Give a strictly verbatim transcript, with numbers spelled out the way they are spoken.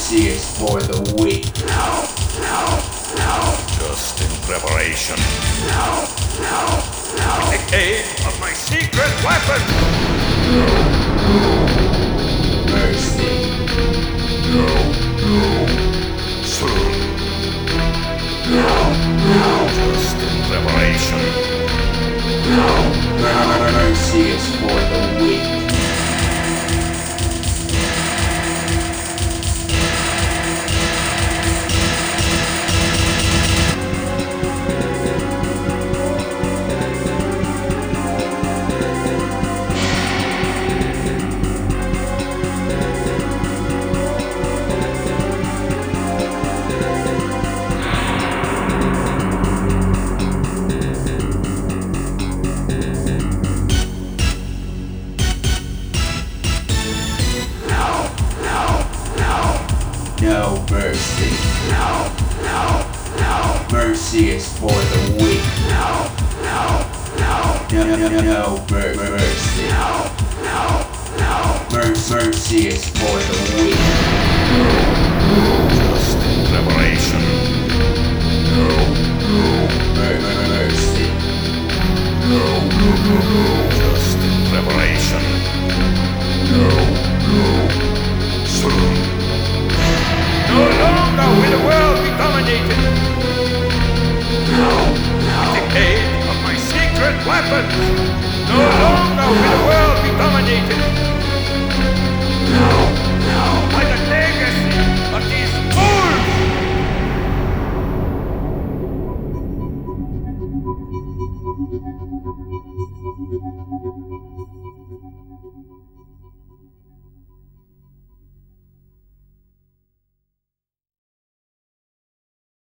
Mercy is for the weak. Just in preparation. The aid of my secret weapon. Mercy. Soon. Just in preparation. Mercy is for the weak. No mercy. No, no, no. Mercy is for the weak. No, no, no. No, no, no, no. Mer- mer- mercy. No, no, no. Mer- mercy is for the weak. Just in preparation. Mer- mer- mercy. Just in preparation.